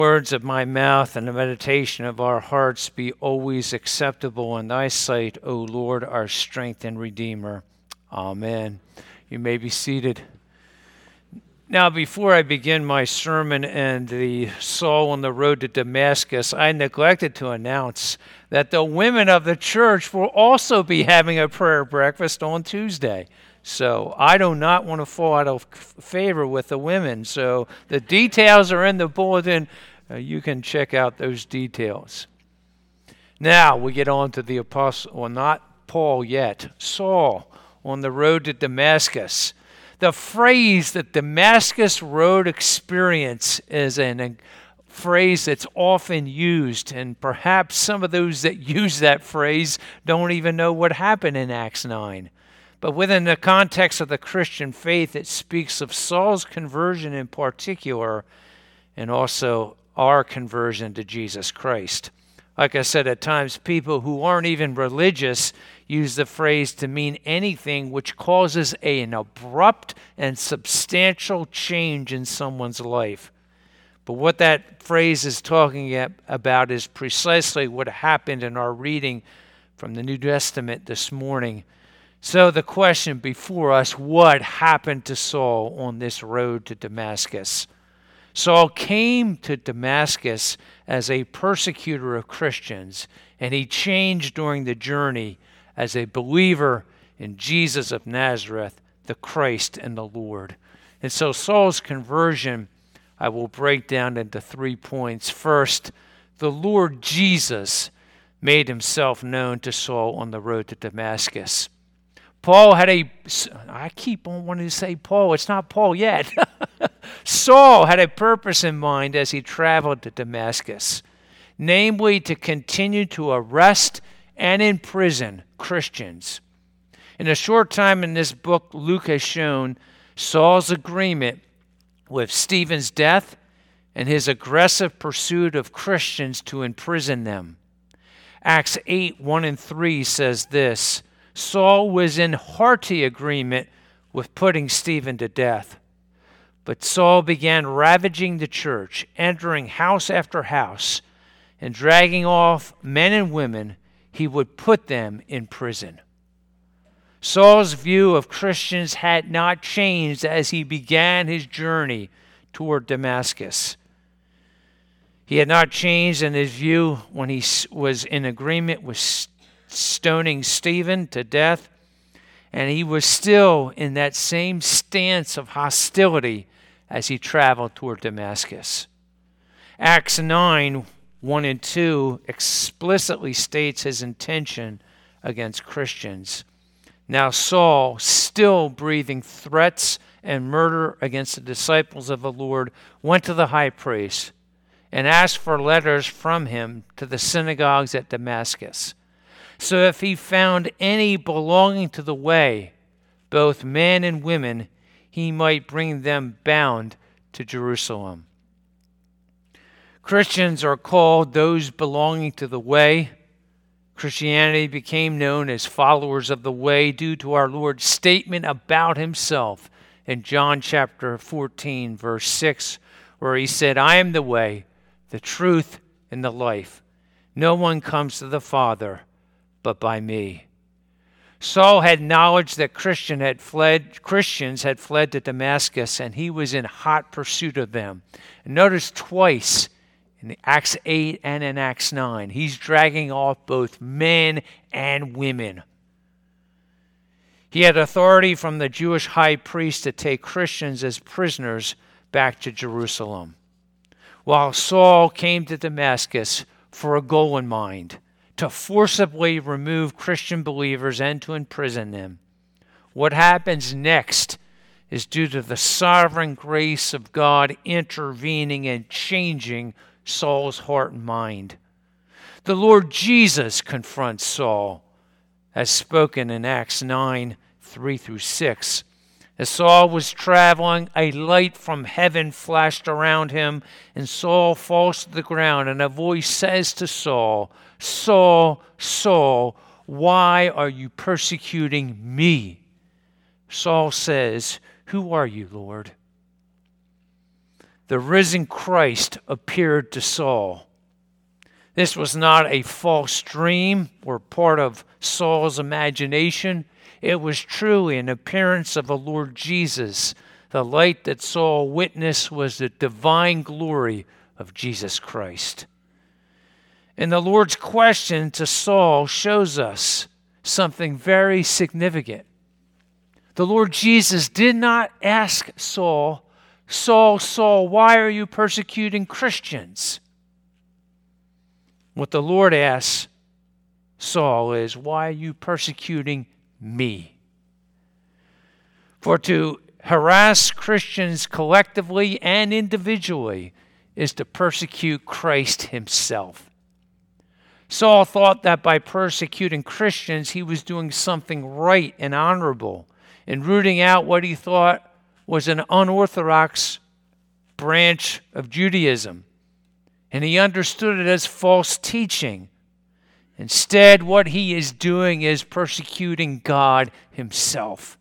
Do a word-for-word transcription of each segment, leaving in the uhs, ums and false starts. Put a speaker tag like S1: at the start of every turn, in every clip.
S1: Words of my mouth and the meditation of our hearts be always acceptable in thy sight, O Lord, our strength and Redeemer. Amen. You may be seated. Now, before I begin my sermon and the Saul on the road to Damascus, I neglected to announce that the women of the church will also be having a prayer breakfast on Tuesday. So I do not want to fall out of favor with the women. So the details are in the bulletin. Uh, you can check out those details. Now we get on to the apostle, well, not Paul yet, Saul on the road to Damascus. The phrase, the Damascus Road experience, is an, a phrase that's often used, and perhaps some of those that use that phrase don't even know what happened in Acts nine. But within the context of the Christian faith, it speaks of Saul's conversion in particular, and also our conversion to Jesus Christ. Like I said, at times people who aren't even religious use the phrase to mean anything which causes a, an abrupt and substantial change in someone's life. But what that phrase is talking about is precisely what happened in our reading from the New Testament this morning. So the question before us, what happened to Saul on this road to Damascus? Saul came to Damascus as a persecutor of Christians, and he changed during the journey as a believer in Jesus of Nazareth, the Christ and the Lord. And so Saul's conversion, I will break down into three points. First, the Lord Jesus made himself known to Saul on the road to Damascus. Paul had a, I keep on wanting to say Paul, it's not Paul yet. Saul had a purpose in mind as he traveled to Damascus, namely to continue to arrest and imprison Christians. In a short time in this book, Luke has shown Saul's agreement with Stephen's death and his aggressive pursuit of Christians to imprison them. Acts eight, one and three says this: Saul was in hearty agreement with putting Stephen to death. But Saul began ravaging the church, entering house after house, and dragging off men and women. He would put them in prison. Saul's view of Christians had not changed as he began his journey toward Damascus. He had not changed in his view when he was in agreement with stoning Stephen to death, and he was still in that same stance of hostility as he traveled toward Damascus. Acts nine, one and two explicitly states his intention against Christians. Now Saul, still breathing threats and murder against the disciples of the Lord, went to the high priest and asked for letters from him to the synagogues at Damascus, so if he found any belonging to the way, both men and women, he might bring them bound to Jerusalem. Christians are called those belonging to the way. Christianity became known as followers of the way due to our Lord's statement about himself in John chapter fourteen, verse six, where he said, I am the way, the truth, and the life. No one comes to the Father but by me. Saul had knowledge that Christian had fled, Christians had fled to Damascus, and he was in hot pursuit of them. And notice twice in Acts eight and in Acts nine, he's dragging off both men and women. He had authority from the Jewish high priest to take Christians as prisoners back to Jerusalem, while Saul came to Damascus for a goal in mind: to forcibly remove Christian believers and to imprison them. What happens next is due to the sovereign grace of God intervening and changing Saul's heart and mind. The Lord Jesus confronts Saul, as spoken in Acts nine, three through six. As Saul was traveling, a light from heaven flashed around him, and Saul falls to the ground, and a voice says to Saul, Saul, Saul, why are you persecuting me? Saul says, Who are you, Lord? the risen Christ appeared to Saul. This was not a false dream or part of Saul's imagination. It was truly an appearance of the Lord Jesus. The light that Saul witnessed was the divine glory of Jesus Christ. And the Lord's question to Saul shows us something very significant. The Lord Jesus did not ask Saul, Saul, Saul, why are you persecuting Christians? What the Lord asks Saul is, why are you persecuting me? For to harass Christians collectively and individually is to persecute Christ himself. Saul thought that by persecuting Christians, he was doing something right and honorable and rooting out what he thought was an unorthodox branch of Judaism. And he understood it as false teaching. Instead, what he is doing is persecuting God himself.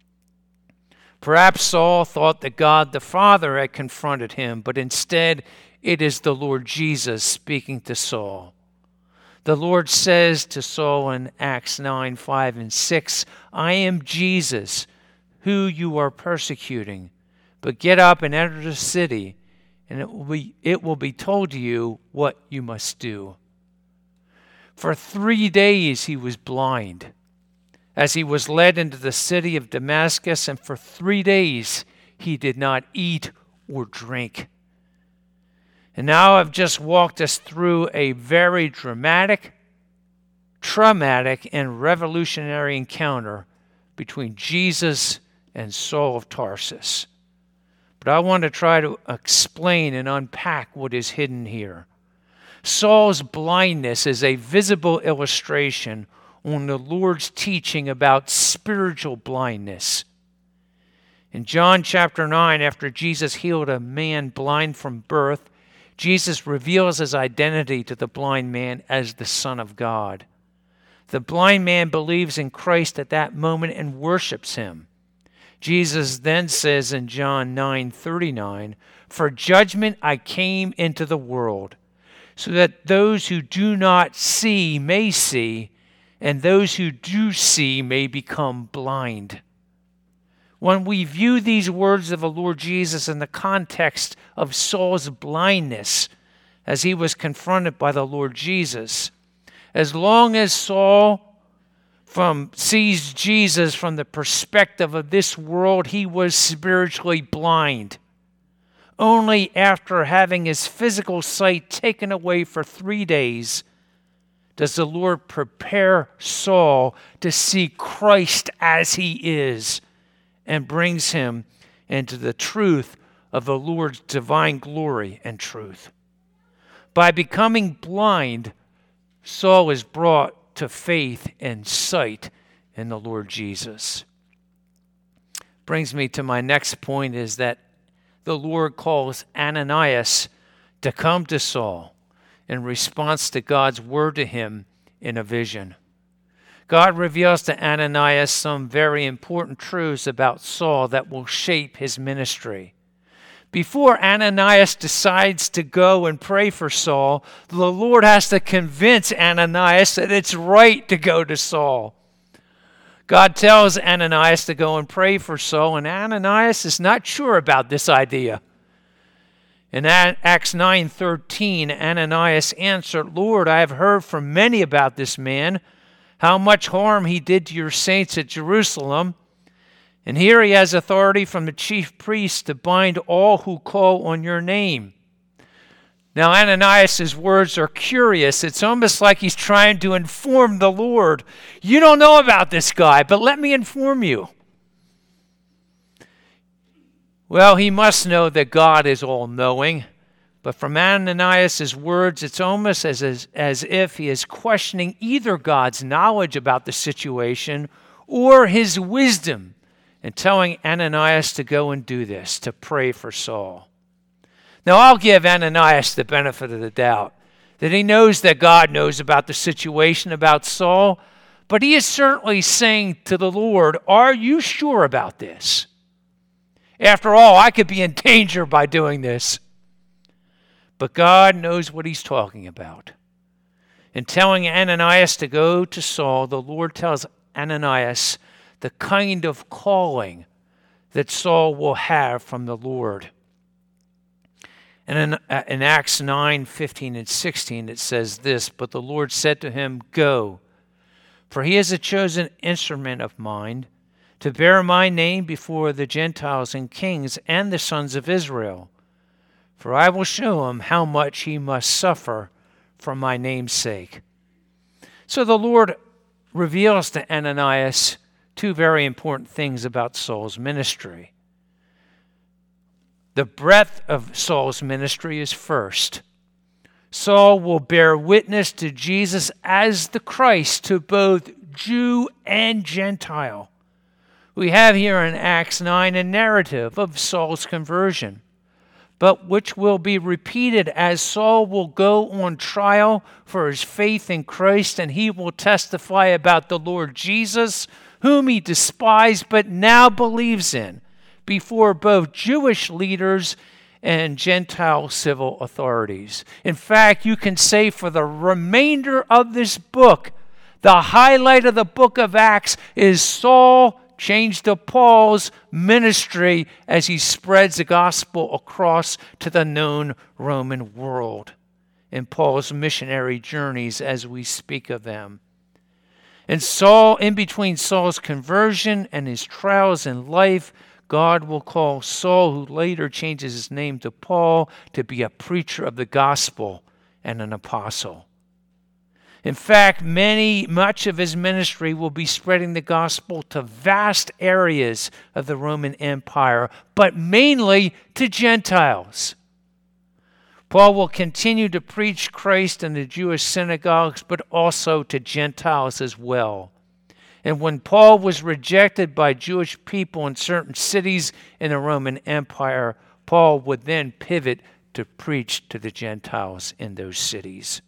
S1: Perhaps Saul thought that God the Father had confronted him, but instead it is the Lord Jesus speaking to Saul. The Lord says to Saul in Acts nine, five, and six, I am Jesus, who you are persecuting. But get up and enter the city, and it will be, it will be told to you what you must do. For three days he was blind, as he was led into the city of Damascus, and for three days he did not eat or drink. And now I've just walked us through a very dramatic, traumatic, and revolutionary encounter between Jesus and Saul of Tarsus. But I want to try to explain and unpack what is hidden here. Saul's blindness is a visible illustration on the Lord's teaching about spiritual blindness. In John chapter nine, after Jesus healed a man blind from birth, Jesus reveals his identity to the blind man as the Son of God. The blind man believes in Christ at that moment and worships him. Jesus then says in John nine thirty-nine, for judgment I came into the world, so that those who do not see may see, and those who do see may become blind. When we view these words of the Lord Jesus in the context of Saul's blindness as he was confronted by the Lord Jesus, as long as Saul from sees Jesus from the perspective of this world, he was spiritually blind. Only after having his physical sight taken away for three days does the Lord prepare Saul to see Christ as he is and brings him into the truth of the Lord's divine glory and truth. By becoming blind, Saul is brought to faith and sight in the Lord Jesus. Brings me to my next point is that the Lord calls Ananias to come to Saul in response to God's word to him in a vision. God reveals to Ananias some very important truths about Saul that will shape his ministry. Before Ananias decides to go and pray for Saul, the Lord has to convince Ananias that it's right to go to Saul. God tells Ananias to go and pray for Saul, and Ananias is not sure about this idea. In Acts nine thirteen, Ananias answered, Lord, I have heard from many about this man, how much harm he did to your saints at Jerusalem. And here he has authority from the chief priests to bind all who call on your name. Now, Ananias' words are curious. It's almost like he's trying to inform the Lord. You don't know about this guy, but let me inform you. Well, he must know that God is all-knowing. But from Ananias' words, it's almost as, as, as if he is questioning either God's knowledge about the situation or his wisdom, and telling Ananias to go and do this, to pray for Saul. Now, I'll give Ananias the benefit of the doubt, that he knows that God knows about the situation about Saul, but he is certainly saying to the Lord, are you sure about this? After all, I could be in danger by doing this. But God knows what he's talking about. In telling Ananias to go to Saul, the Lord tells Ananias the kind of calling that Saul will have from the Lord. And in, uh, in Acts nine, fifteen and sixteen, it says this, "But the Lord said to him, 'Go, for he is a chosen instrument of mine to bear my name before the Gentiles and kings and the sons of Israel. For I will show him how much he must suffer for my name's sake.'" So the Lord reveals to Ananias two very important things about Saul's ministry. The breadth of Saul's ministry is first. Saul will bear witness to Jesus as the Christ to both Jew and Gentile. We have here in Acts nine a narrative of Saul's conversion, but which will be repeated as Saul will go on trial for his faith in Christ, and he will testify about the Lord Jesus, whom he despised but now believes in, before both Jewish leaders and Gentile civil authorities. In fact, you can say for the remainder of this book, the highlight of the book of Acts is Saul, changed to Paul's ministry as he spreads the gospel across to the known Roman world, in Paul's missionary journeys as we speak of them. And Saul, in between Saul's conversion and his trials in life, God will call Saul, who later changes his name to Paul, to be a preacher of the gospel and an apostle. In fact, many, much of his ministry will be spreading the gospel to vast areas of the Roman Empire, but mainly to Gentiles. Paul will continue to preach Christ in the Jewish synagogues, but also to Gentiles as well. And when Paul was rejected by Jewish people in certain cities in the Roman Empire, Paul would then pivot to preach to the Gentiles in those cities.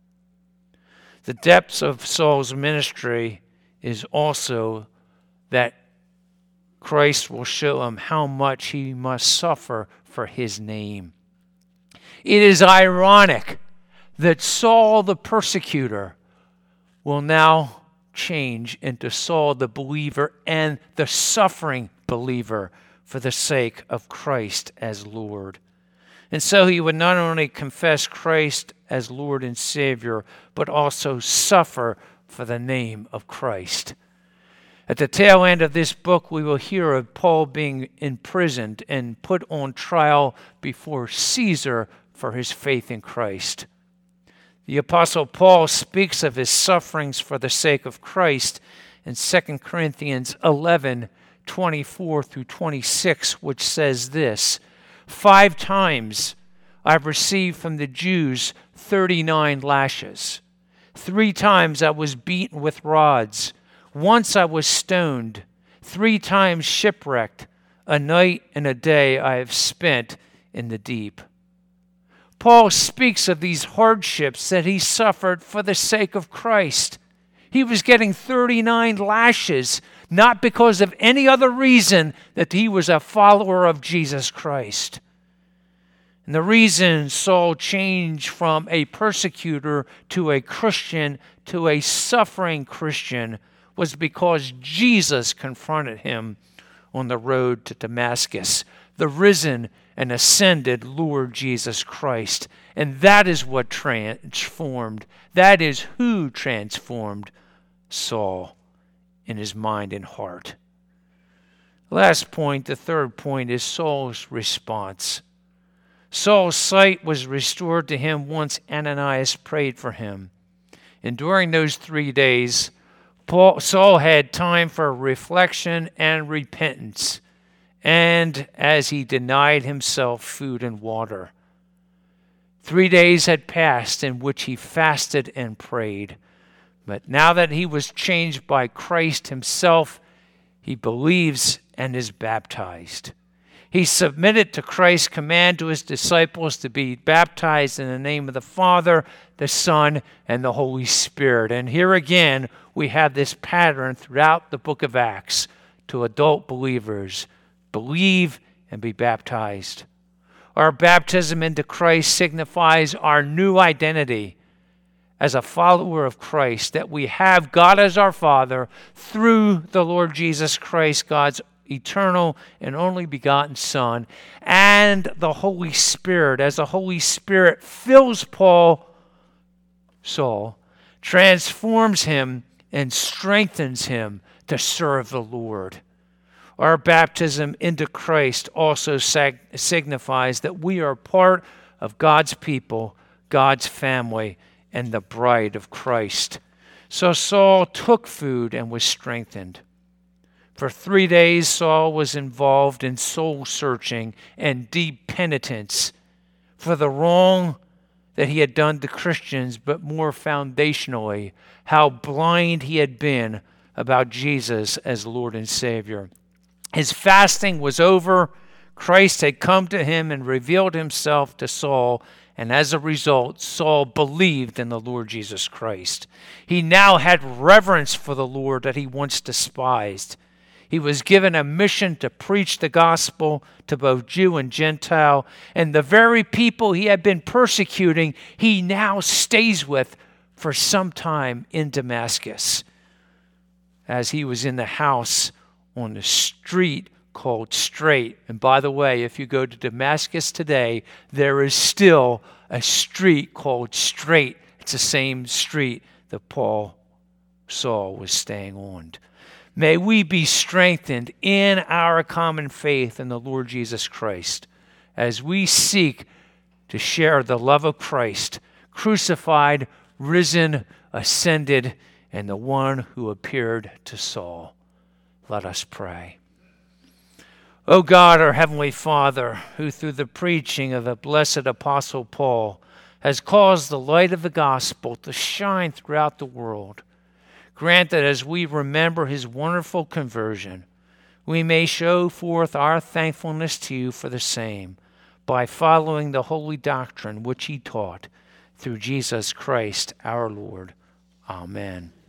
S1: The depths of Saul's ministry is also that Christ will show him how much he must suffer for his name. It is ironic that Saul the persecutor will now change into Saul the believer and the suffering believer for the sake of Christ as Lord. And so he would not only confess Christ as Lord and Savior, but also suffer for the name of Christ. At the tail end of this book, we will hear of Paul being imprisoned and put on trial before Caesar for his faith in Christ. The Apostle Paul speaks of his sufferings for the sake of Christ in Second Corinthians eleven, twenty-four through twenty-six, which says this, "Five times I've received from the Jews thirty-nine lashes. Three times I was beaten with rods. Once I was stoned. Three times shipwrecked. A night and a day I have spent in the deep." Paul speaks of these hardships that he suffered for the sake of Christ. He was getting thirty-nine lashes, not because of any other reason that he was a follower of Jesus Christ. And the reason Saul changed from a persecutor to a Christian to a suffering Christian was because Jesus confronted him on the road to Damascus, the risen and ascended Lord Jesus Christ. And that is what transformed, that is who transformed Saul in his mind and heart. Last point, the third point, is Saul's response. Saul's sight was restored to him once Ananias prayed for him. And during those three days, Paul, Saul had time for reflection and repentance, and as he denied himself food and water. Three days had passed in which he fasted and prayed. But now that he was changed by Christ himself, he believes and is baptized. He submitted to Christ's command to his disciples to be baptized in the name of the Father, the Son, and the Holy Spirit. And here again, we have this pattern throughout the book of Acts to adult believers. Believe and be baptized. Our baptism into Christ signifies our new identity as a follower of Christ, that we have God as our Father through the Lord Jesus Christ, God's eternal and only begotten Son, and the Holy Spirit, as the Holy Spirit fills Paul, Saul, transforms him and strengthens him to serve the Lord. Our baptism into Christ also sag- signifies that we are part of God's people, God's family, and the bride of Christ. So Saul took food and was strengthened. For three days, Saul was involved in soul-searching and deep penitence for the wrong that he had done to Christians, but more foundationally, how blind he had been about Jesus as Lord and Savior. His fasting was over. Christ had come to him and revealed himself to Saul, and as a result, Saul believed in the Lord Jesus Christ. He now had reverence for the Lord that he once despised. He was given a mission to preach the gospel to both Jew and Gentile, and the very people he had been persecuting, he now stays with for some time in Damascus, as he was in the house on the street called Straight. And by the way, if you go to Damascus today, there is still a street called Straight. It's the same street that Paul, Saul was staying on. May we be strengthened in our common faith in the Lord Jesus Christ as we seek to share the love of Christ, crucified, risen, ascended, and the one who appeared to Saul. Let us pray. O God, our Heavenly Father, who through the preaching of the blessed Apostle Paul has caused the light of the gospel to shine throughout the world, grant that as we remember his wonderful conversion, we may show forth our thankfulness to you for the same by following the holy doctrine which he taught through Jesus Christ our Lord. Amen.